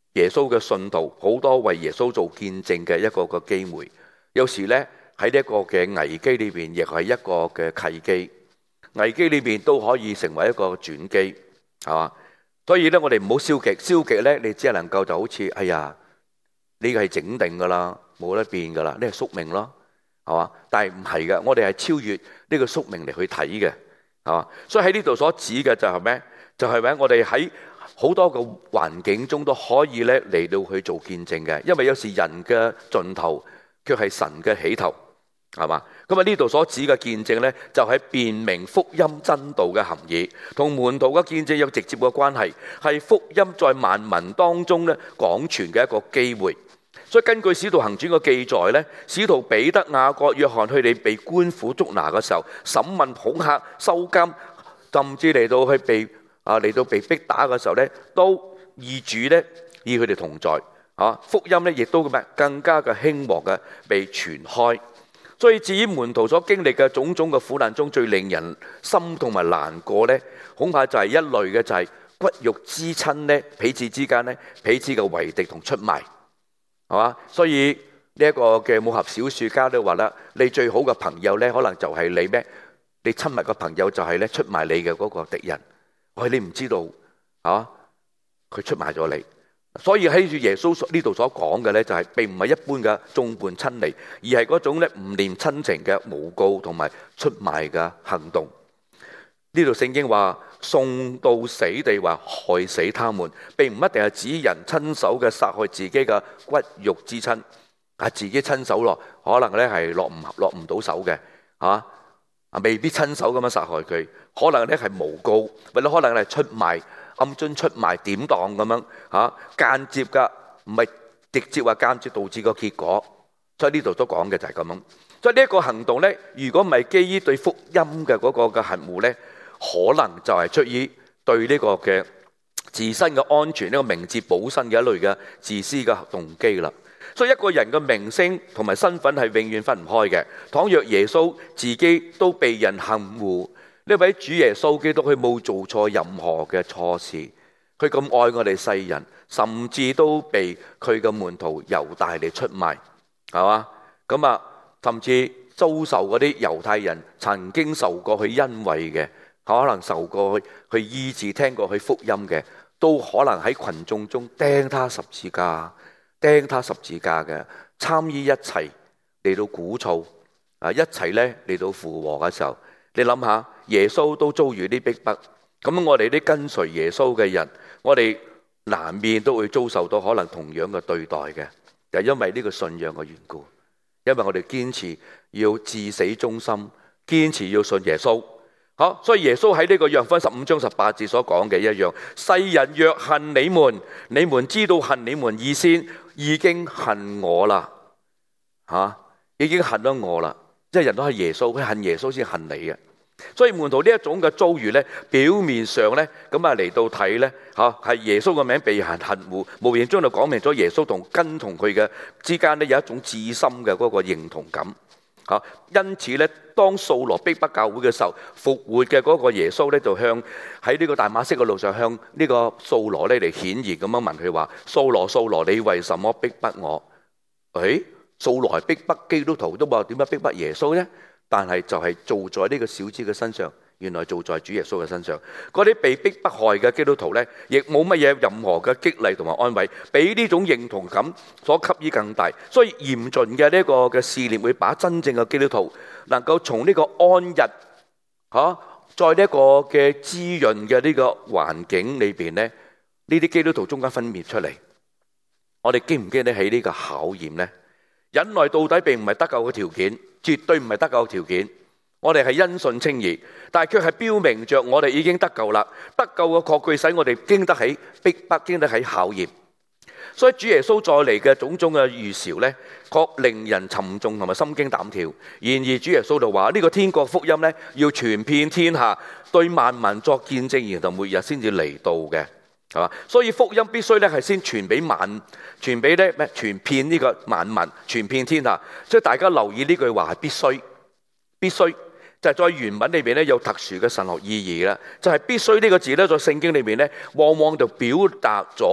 耶穌嘅信徒，好多為耶穌做見證嘅一個個機會。有時呢，喺呢一個嘅危機裏邊，亦係一個嘅契機。危機裏邊都可以成為一個轉機，係嘛？所以咧，我哋唔好消極，消極咧，你只係能夠就好似，哎呀，呢個係整定噶啦，冇得變噶啦，呢係宿命咯，係嘛？但係唔係嘅，我哋係超越呢個宿命嚟去睇嘅，係嘛？所以喺呢度所指嘅就係咩？就係咩？我哋喺好多個環境中都可以咧嚟到去做見證嘅，因為有時人嘅盡頭卻係神嘅起頭。係嘛？咁啊呢度所指嘅見證呢，就係辨明福音真道嘅含義，同門徒嘅見證有直接嘅關係，係福音在萬民當中呢廣傳嘅一個機會。所以根據使徒行傳嘅記載呢，使徒彼得、雅各、約翰佢哋被官府捉拿嘅時候，審問、恐嚇、收監，甚至嚟到去被啊嚟到被逼打嘅時候呢，都義主呢與佢哋同在。啊，福音呢亦都咁樣更加嘅興旺嘅被傳開。所以至於門徒所經歷嘅種種嘅苦難中，最令人心痛埋難過呢，恐怕就係一類嘅就係骨肉之親呢，彼此之間呢，彼此嘅為敵同出賣，係嘛？所以呢一個嘅武俠小説家都話啦，你最好嘅朋友呢，可能就係你咩？你親密嘅朋友就係咧出賣你嘅嗰個敵人。喂，你唔知道啊？佢出賣咗你。所以喺住耶穌呢度所講嘅呢，就係並唔係一般嘅眾叛親離，而係嗰種咧唔念親情嘅誣告同埋出賣嘅行動。呢度聖經話送到死地，話害死他們，並唔一定係指人親手嘅殺害自己嘅骨肉之親，啊自己親手落，可能咧係落唔落唔到手嘅，嚇啊未必親手咁樣殺害佢，可能咧係誣告，或者可能係出賣。暗津出賣典當咁樣嚇，間接㗎，唔係直接話間接導致個結果。所以呢度都講嘅就係咁樣。所以呢一個行動呢，如果唔係基於對福音嘅嗰個嘅恨惡呢，可能就係出於對呢個嘅自身嘅安全，呢個明哲保身嘅一類嘅自私嘅動機啦。所以一個人嘅名聲同埋身份係永遠分唔開嘅。倘若耶穌自己都被人恨惡，呢位主耶穌基督佢冇做錯任何嘅錯事，佢咁愛我哋世人，甚至都被佢嘅門徒猶大嚟出賣，係嘛？咁啊，甚至遭受嗰啲猶太人曾經受過佢恩惠嘅，可能受過佢醫治、聽過佢福音嘅，都可能喺群眾中釘他十字架、釘他十字架嘅，參與一齊嚟到鼓噪啊，一齊咧嚟到附和嘅時候。你諗下，耶穌都遭遇啲逼迫，咁我哋啲跟隨耶穌嘅人，我哋難免都會遭受到可能同樣嘅對待嘅，就係因為呢個信仰嘅緣故，因為我哋堅持要至死忠心，堅持要信耶穌。好，所以耶穌喺呢個約翰十五章十八節所講嘅一樣，世人若恨你們，你們知道恨你們以先已經恨我啦，吓、啊、已經恨咗我啦。即係人都係耶穌，佢恨耶穌先恨你嘅。所以門徒呢一種嘅遭遇咧，表面上咧咁啊嚟到睇咧嚇係耶穌個名被人恨惡，無形中就講明咗耶穌同跟同佢嘅之間咧有一種至深嘅嗰個認同感嚇。因此咧，當掃羅逼迫教會嘅時候，復活嘅嗰個耶穌咧就向喺呢個大馬色嘅路上向呢個掃羅咧嚟顯現咁樣問佢話：掃羅掃羅，你為什麼逼迫我？誒？掃羅係逼迫基督徒，都話點解逼迫耶穌呢？但係就係做在呢個小子嘅身上，原來做在主耶穌嘅身上。嗰啲被逼迫害嘅基督徒呢，亦冇乜嘢任何嘅激勵同埋安慰，比呢種認同感所給予更大。所以嚴峻嘅呢個嘅試煉會把真正嘅基督徒能夠從呢個安逸嚇、啊，在呢一個嘅滋潤嘅呢個環境裏邊呢，呢啲基督徒中間分別出嚟。我哋經唔經得起呢個考驗呢？忍耐到底並唔係得救嘅條件，絕對唔係得救嘅條件。我哋係因信稱義，但係卻係標明着我哋已經得救啦。得救嘅確據使我哋經得起逼迫，經得起考驗。所以主耶穌再嚟嘅種種嘅預兆呢，確令人沉重同埋心驚膽跳。然而主耶穌就話：呢、這個天國福音呢，要傳遍天下，對萬民作見證，然後末日先至嚟到嘅。係嘛？所以福音必須咧係先傳俾萬，傳俾咧咩？傳遍呢個萬民，傳遍天下。所以大家留意呢句話係必須，必須就係、是、在原文裏邊咧有特殊嘅神學意義啦。就係、是、必須呢個字咧，在聖經裏邊咧，往往就表達咗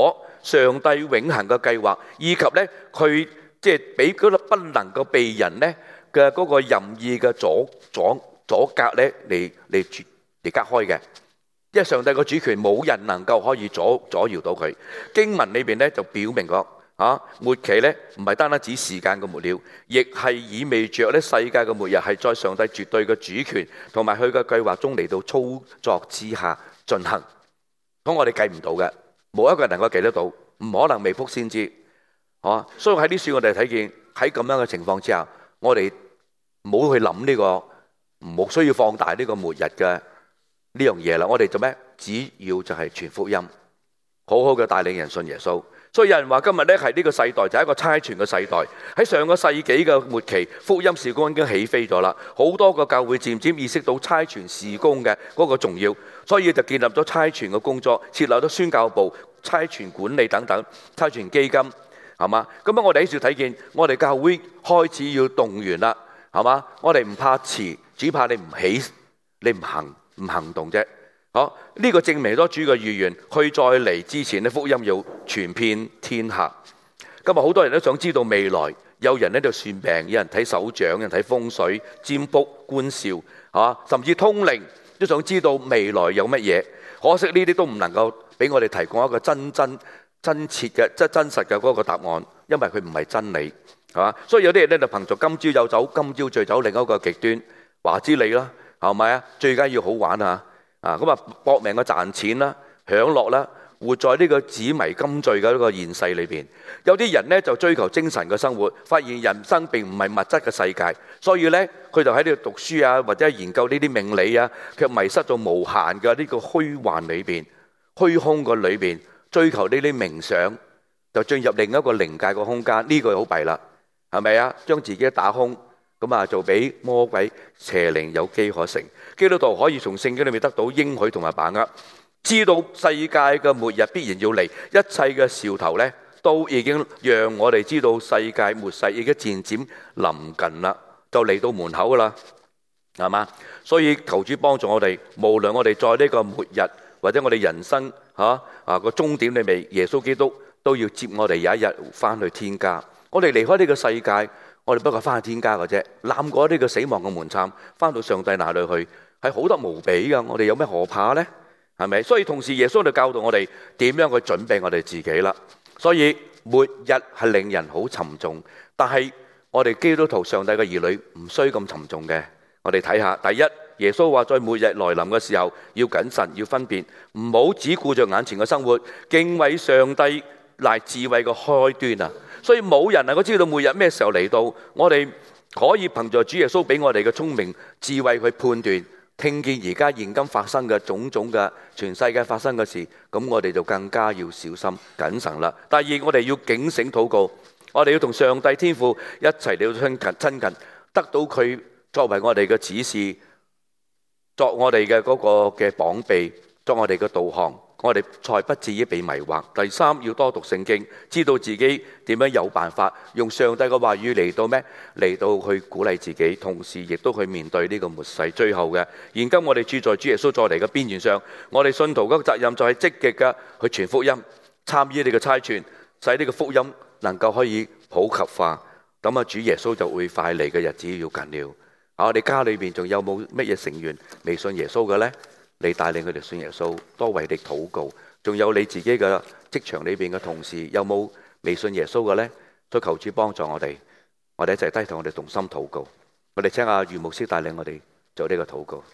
上帝永恆嘅計劃，以及咧佢即係俾嗰個不能夠被人咧嘅嗰個任意嘅阻阻阻隔咧嚟嚟嚟隔開嘅。因為上帝個主權冇人能夠可以阻阻搖到佢。經文裏邊咧就表明咗啊，末期咧唔係單單指時間嘅末了，亦係意味著咧世界嘅末日係在上帝絕對嘅主權同埋佢嘅計劃中嚟到操作之下進行。咁我哋計唔到嘅，冇一個人能夠計得到，唔可能未卜先知。啊，所以喺呢處我哋睇見喺咁樣嘅情況之下，我哋唔好去諗呢個，唔好需要放大呢個末日嘅呢樣嘢啦，我哋做咩？只要就係傳福音，好好嘅帶領人信耶穌。所以有人話今日咧係呢個世代就係一個差傳嘅世代。喺上個世紀嘅末期，福音事工已經起飛咗啦。好多個教會漸漸意識到差傳事工嘅嗰個重要，所以就建立咗差傳嘅工作，設立咗宣教部、差傳管理等等、差傳基金，係嘛？咁樣我哋喺處睇見，我哋教會開始要動員啦，係嘛？我哋唔怕遲，只怕你唔起，你唔行。唔行動啫，好，呢個證明咗主嘅預言，佢再嚟之前咧，福音要傳遍天下。今日好多人都想知道未來，有人喺度算命，有人睇手掌，有人睇風水、占卜、觀兆，嚇，甚至通靈都想知道未來有乜嘢。可惜呢啲都唔能夠俾我哋提供一個真真真切嘅、即係真實嘅嗰個答案，因為佢唔係真理，係嘛？所以有啲人咧就憑著今朝有酒今朝醉酒另一個極端，話之你啦。係咪啊？最緊要好玩啊！啊咁啊，搏命嘅賺錢啦、享樂啦，活在呢個紙迷金醉嘅呢個現世裏邊。有啲人呢就追求精神嘅生活，發現人生並唔係物質嘅世界，所以呢，佢就喺呢度讀書啊，或者研究呢啲命理啊，卻迷失咗無限嘅呢個虛幻裏邊、虛空個裏邊，追求呢啲冥想，就進入另一個靈界個空間。呢個好弊啦，係咪啊？將自己打空。咁啊，就俾魔鬼邪靈有機可乘。基督徒可以從聖經裏面得到應許同埋把握，知道世界嘅末日必然要嚟，一切嘅兆頭呢，都已經讓我哋知道世界末世已經漸漸臨近啦，就嚟到門口噶啦，係嘛？所以求主幫助我哋，無論我哋在呢個末日或者我哋人生嚇啊個終點裏面，耶穌基督都要接我哋有一日翻去天家。我哋離開呢個世界。我哋不過翻去天家嘅啫，攬過呢個死亡嘅門檻，翻到上帝那裏去，係好得無比噶。我哋有咩可怕呢？係咪？所以同時耶穌就教導我哋點樣去準備我哋自己啦。所以末日係令人好沉重，但係我哋基督徒上帝嘅兒女唔需咁沉重嘅。我哋睇下，第一，耶穌話在末日來臨嘅時候要謹慎，要分辨，唔好只顧着眼前嘅生活，敬畏上帝乃智慧嘅開端啊！所以冇人能夠知道末日咩時候嚟到，我哋可以憑着主耶穌俾我哋嘅聰明智慧去判斷，聽見而家現今發生嘅種種嘅全世界發生嘅事，咁我哋就更加要小心謹慎啦。第二，我哋要警醒禱告，我哋要同上帝天父一齊嚟到親近親近，得到佢作為我哋嘅指示，作我哋嘅嗰個嘅膀臂，作我哋嘅導航。我哋才不至於被迷惑。第三，要多讀聖經，知道自己點樣有辦法用上帝嘅話語嚟到咩？嚟到去鼓勵自己，同時亦都去面對呢個末世。最後嘅，現今我哋處在主耶穌再嚟嘅邊緣上，我哋信徒嘅責任就係積極嘅去傳福音，參與你嘅差傳，使呢個福音能夠可以普及化。咁啊，主耶穌就會快嚟嘅日子要近了。啊，我哋家裏邊仲有冇乜嘢成員未信耶穌嘅呢？你帶領佢哋信耶穌，多為你禱告。仲有你自己嘅職場裏邊嘅同事，有冇未信耶穌嘅呢？再求主幫助我哋，我哋一齊低頭，我哋同心禱告。我哋請阿余牧師帶領我哋做呢個禱告。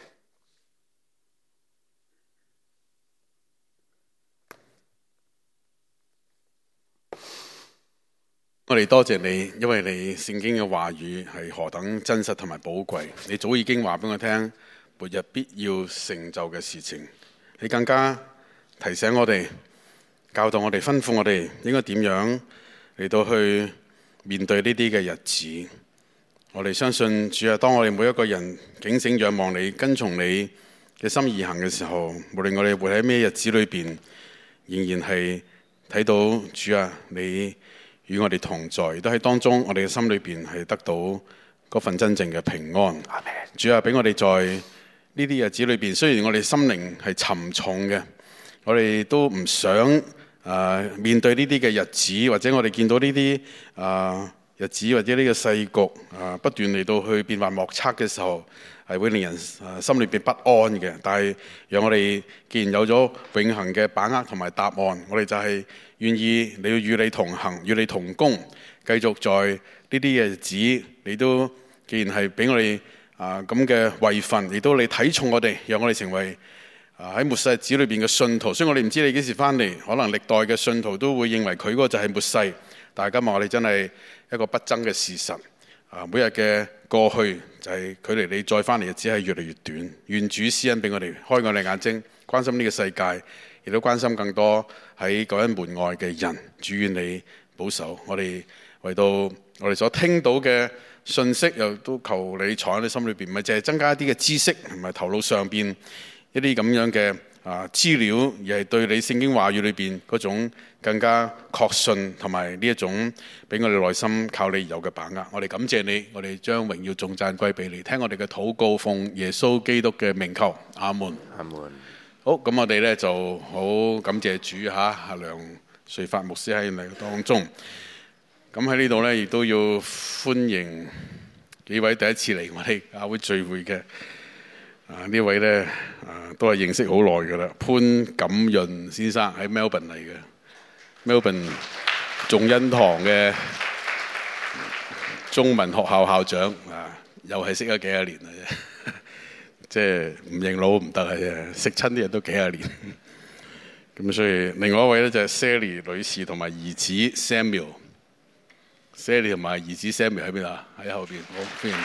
我哋多謝你，因為你聖經嘅話語係何等真實同埋寶貴。你早已經話俾我聽，末日必要成就嘅事情。你更加提醒我哋，教導我哋，吩咐我哋應該點樣嚟到去面對呢啲嘅日子。我哋相信主啊，當我哋每一個人警醒仰望你，跟從你嘅心意行嘅時候，無論我哋活喺咩日子裏邊，仍然係睇到主啊，你與我哋同在，都喺當中，我哋嘅心裏邊係得到嗰份真正嘅平安。主啊，俾我哋在呢啲日子裏邊，雖然我哋心靈係沉重嘅，我哋都唔想啊面對呢啲嘅日子，或者我哋見到呢啲啊日子或者呢個世局啊不斷嚟到去變幻莫測嘅時候，係會令人啊心裏邊不安嘅。但係讓我哋既然有咗永恆嘅把握同埋答案，我哋就係願意你要與你同行，與你同工，繼續在呢啲嘅日子，你都既然係俾我哋啊咁嘅位份，亦都你睇重我哋，讓我哋成為啊喺末世日子裏邊嘅信徒。所以我哋唔知你幾時翻嚟，可能歷代嘅信徒都會認為佢嗰個就係末世。但係今日我哋真係一個不爭嘅事實。啊，每日嘅過去就係距離你再翻嚟嘅只係越嚟越短。願主施恩俾我哋，開我哋眼睛，關心呢個世界，亦都關心更多喺救恩門外嘅人。主願你保守我哋，為到我哋所聽到嘅信息，又都求你藏喺你心裏邊，唔係淨係增加一啲嘅知識，唔係頭腦上邊一啲咁樣嘅啊資料，而係對你聖經話語裏邊嗰種更加確信同埋呢一種俾我哋內心靠你而有嘅把握。我哋感謝你，我哋將榮耀頌讚歸俾你。聽我哋嘅禱告，奉耶穌基督嘅名求，阿門。 阿門。 好，咁我哋咧就好感謝主嚇，阿梁瑞發牧師喺你當中。咁喺呢度咧，亦都要歡迎幾位第一次嚟我哋教會聚會嘅啊呢位咧啊都係認識好耐㗎啦，潘錦潤先生喺 Melbourne 嚟嘅。Melbourne 眾恩堂嘅中文學校校長啊，又係識咗幾廿年啦啫，即係唔認老唔得啊啫，識親啲人都幾廿年。咁所以另外一位咧就係 Sally 女士同埋兒子 Samuel。Sally 同埋兒子 Samuel 喺邊啊？喺後邊，好歡迎你。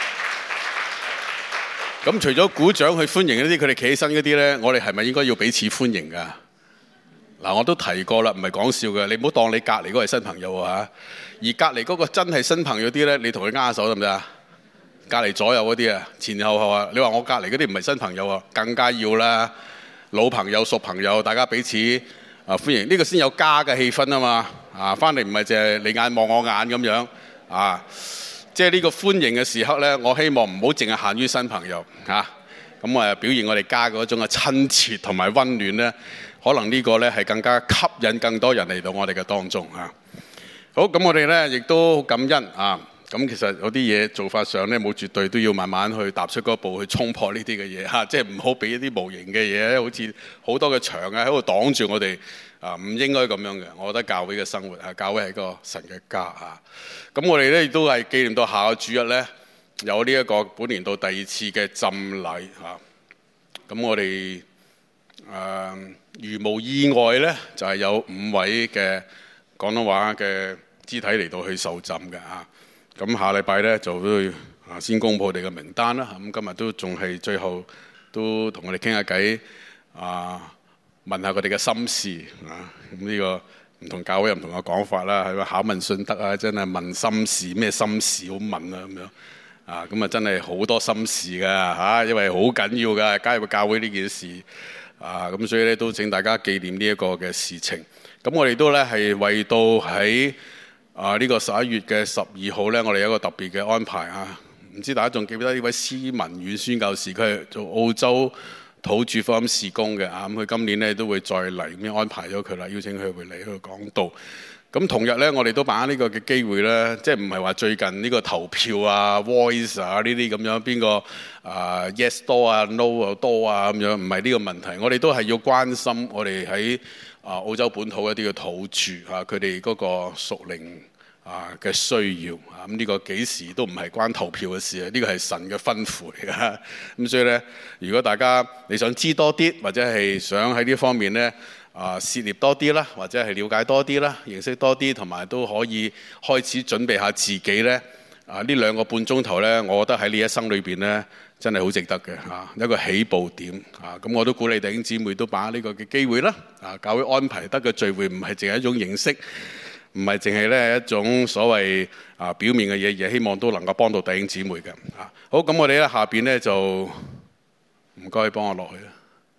咁除咗鼓掌去歡迎一啲佢哋企起身嗰啲咧，我哋係咪應該要彼此歡迎㗎？嗱，我都提過啦，唔係講笑嘅，你唔好當你隔離嗰個係新朋友啊，而隔離嗰個真係新朋友啲咧，你同佢握下手得唔得啊？隔離左右嗰啲啊，前後後啊，你話我隔離嗰啲唔係新朋友啊，更加要啦，老朋友、熟朋友，大家彼此啊歡迎，呢個先有家嘅氣氛啊嘛，啊，翻嚟唔係淨係你眼望我眼咁樣啊，即係呢個歡迎嘅時刻咧，我希望唔好淨係限於新朋友嚇，咁啊表現我哋家嗰種嘅親切同埋溫暖咧。可能呢個呢係更加吸引更多人嚟到我哋嘅當中啊！好，咁我哋呢亦都好感恩啊！咁其實有啲嘢做法上呢冇絕對，都要慢慢去踏出嗰步去衝破呢啲嘅嘢嚇，即係唔好俾一啲無形嘅嘢，好似好多嘅牆啊喺度擋住我哋啊！唔應該咁樣嘅。我覺得教會嘅生活啊，教會係個神嘅家啊！咁我哋呢亦都係紀念到下個主日呢，有呢一個本年度第二次嘅浸禮嚇。咁我哋誒、呃、如無意外呢，就係、是、有五位嘅廣東話嘅肢體嚟到去受浸嘅啊！咁下禮拜呢，就會啊先公佈我哋嘅名單啦。咁今日都仲係最後都同我哋傾下偈啊，問下佢哋嘅心事啊！咁呢個唔同教會有唔同嘅講法啦，係咪考問信德啊？真係問心事，咩心事好問啊咁樣啊！咁啊真係好多心事㗎嚇，因為好緊要㗎加入教會呢件事。啊，咁所以咧都請大家紀念呢一個嘅事情。咁我哋都咧係為到喺啊呢個十一月嘅十二號咧，我哋有一個特別嘅安排啊。唔知大家仲記唔記得呢位施文遠宣教士，佢係做澳洲土著福音事工嘅啊。咁佢今年咧都會再嚟，咁安排咗佢啦，邀請佢會嚟去講道。咁同日咧，我哋都把握呢個嘅機會咧，即係唔係話最近呢個投票啊、voice 啊呢啲咁樣，邊個啊 yes 多啊 no 又多啊咁樣，唔係呢個問題。我哋都係要關心我哋喺啊澳洲本土一啲嘅土著啊，佢哋嗰個屬靈啊嘅需要啊。咁呢個幾時都唔係關投票嘅事啊，呢個係神嘅吩咐嚟㗎。咁所以咧，如果大家你想知多啲，或者係想喺呢方面咧，啊，涉獵多啲啦，或者係了解多啲啦，認識多啲，同埋都可以開始準備下自己呢。啊，呢兩個半鐘頭呢，我覺得喺你一生裏邊呢，真係好值得嘅嚇、啊，一個起步點啊！咁我都鼓勵弟兄姊妹都把握呢個嘅機會啦。啊，教會安排得嘅聚會唔係淨係一種形式，唔係淨係呢一種所謂啊表面嘅嘢，而係希望都能夠幫到弟兄姊妹嘅啊。好，咁我哋咧下邊呢，就唔該幫我落去啦。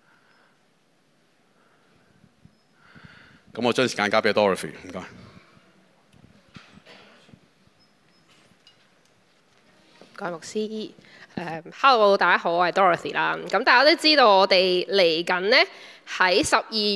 咁我將時間交俾 Dorothy， 唔該。 各位牧師，誒、uh,，Hello， 大家好，我係 Dorothy 啦。咁大家都知道我哋嚟緊呢，喺十二月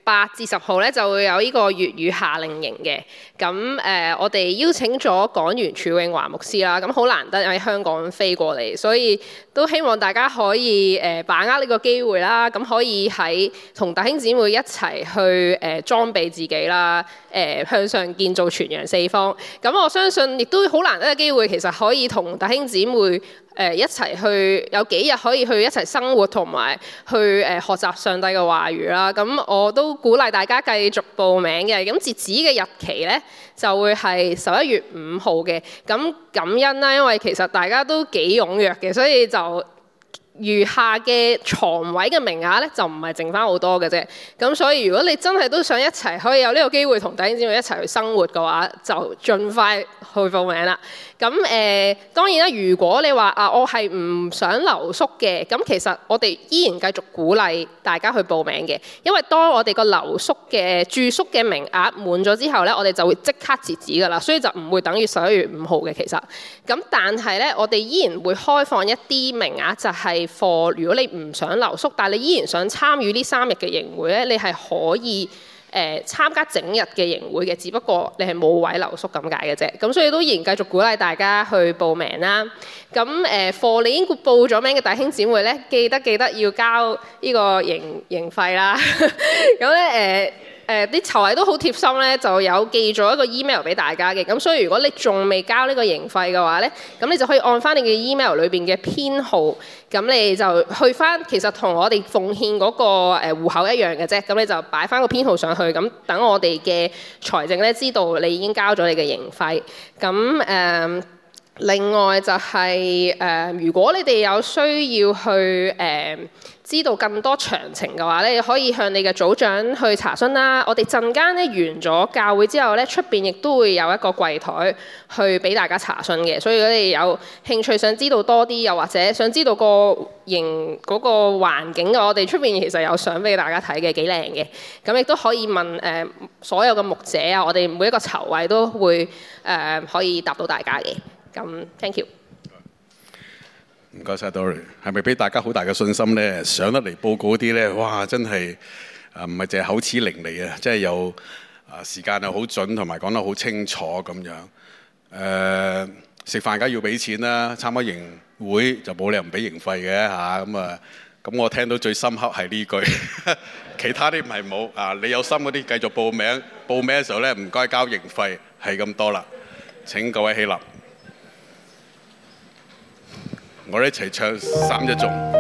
八至十號咧就會有呢個粵語夏令營嘅。咁誒、呃，我哋邀請咗講員儲永華牧師啦，咁好難得喺香港飛過嚟，所以都希望大家可以誒、呃、把握呢個機會啦，咁可以喺同弟兄姊妹一齊去誒、呃、裝備自己啦，誒、呃、向上建造傳揚四方。咁我相信亦都好難得嘅機會，其實可以同弟兄姊妹誒、呃、一齊去有幾日可以去一齊生活同埋去誒、呃、學習上帝嘅話語啦。咁我都鼓勵大家繼續報名嘅。咁截止嘅日期咧就會係十一月五號嘅。咁感恩啦，因為其實大家都幾踴躍嘅，所以就餘下嘅床位嘅名額咧就唔係剩翻好多嘅啫。咁所以如果你真係都想一齊可以有呢個機會同弟兄姊妹一齊去生活嘅話，就盡快去報名啦。咁誒、呃、當然啦，如果你話啊，我係唔想留宿嘅，咁其實我哋依然繼續鼓勵大家去報名嘅，因為當我哋個留宿嘅住宿嘅名額滿咗之後咧，我哋就會即刻截止㗎啦，所以就唔會等於十一月五號嘅其實。咁但係咧，我哋依然會開放一啲名額，就係 for 如果你唔想留宿，但係你依然想參與呢三日嘅營會咧，你係可以。誒、呃、參加整日嘅營會嘅，只不過你係冇位留宿咁解嘅啫。咁所以都仍然繼續鼓勵大家去報名啦。咁誒，for 你已經報咗名嘅弟兄姊妹咧，記得記得要交呢個營營費啦。咁咧誒誒啲籌委都好貼心咧，就有寄咗一個 email 俾大家嘅。咁所以如果你仲未交呢個營費嘅話咧，咁你就可以按翻你嘅 email 裏邊嘅編號。咁你就去翻，其實同我哋奉獻嗰個誒戶口一樣嘅啫。咁你就擺翻個編號上去，咁等我哋嘅財政咧知道你已經交咗你嘅營費。咁誒、呃，另外就係、是、誒、呃，如果你哋有需要去誒、呃知道更多詳情嘅話咧，你可以向你嘅組長去查詢啦。我哋陣間咧完咗教會之後咧，出邊亦都會有一個櫃台去俾大家查詢嘅。所以如果你有興趣想知道多啲，又或者想知道個營嗰個環境嘅，我哋出邊其實有相俾大家睇嘅，幾靚嘅。咁亦都可以問誒、呃、所有嘅牧者啊，我哋每一個籌委都會誒、呃、可以答到大家嘅。咁 thank you。 唔該晒 Dory， 係咪俾大家好大嘅信心咧？上得嚟報告啲咧，哇！真係啊，唔係淨係口齒伶俐啊，即係有啊時間又好準，同埋講得好清楚咁樣。誒、呃，食飯梗係要俾錢啦，參加營會就冇理由唔俾營費嘅嚇。咁啊，咁、啊、我聽到最深刻係呢句，其他啲唔係冇啊。你有心嗰啲繼續報名，報名嘅時候咧唔該交營費，係咁多啦。請各位起立。我哋一齊唱三一頌。